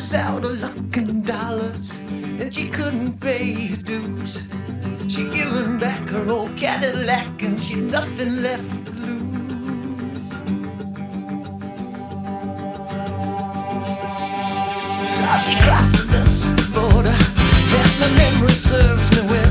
was out of luck and dollars, and she couldn't pay her dues. She'd given back her old Cadillac, and she'd nothing left to lose. So she crossed the border, and my memory serves me well.